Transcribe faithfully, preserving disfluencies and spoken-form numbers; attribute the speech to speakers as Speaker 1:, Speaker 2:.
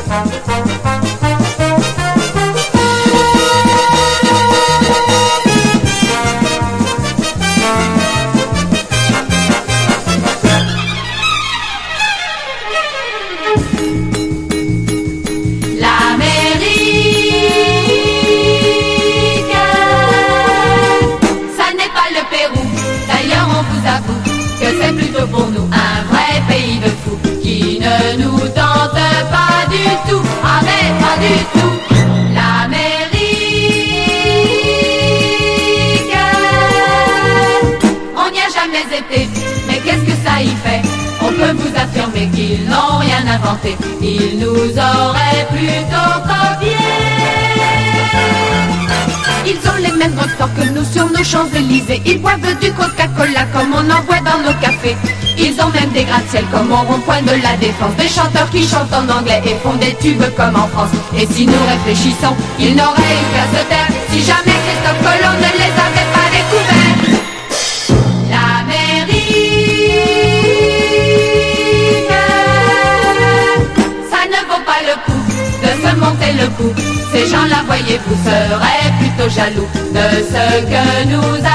Speaker 1: C'est plutôt pour nous un vrai pays de fous qui ne nous tente pas du tout, ah mais pas du tout. L'Amérique, on n'y a jamais été, mais qu'est-ce que ça y fait? On peut vous affirmer qu'ils n'ont rien inventé, ils nous auraient plutôt copiés. Ils ont les mêmes drugstores que nous sur nos Champs-Élysées. Ils boivent du Coca-Cola comme on en boit dans nos cafés. Ils ont même des gratte-ciel comme au rond-point de la Défense. Des chanteurs qui chantent en anglais et font des tubes comme en France. Et si nous réfléchissons, ils n'auraient eu qu'à se taire si jamais Christophe Colomb ne les avait pas découverts. L'Amérique, ça ne vaut pas le coup de se monter le cou. Ces gens-là, voyez-vous, seraient plutôt jaloux de ce que nous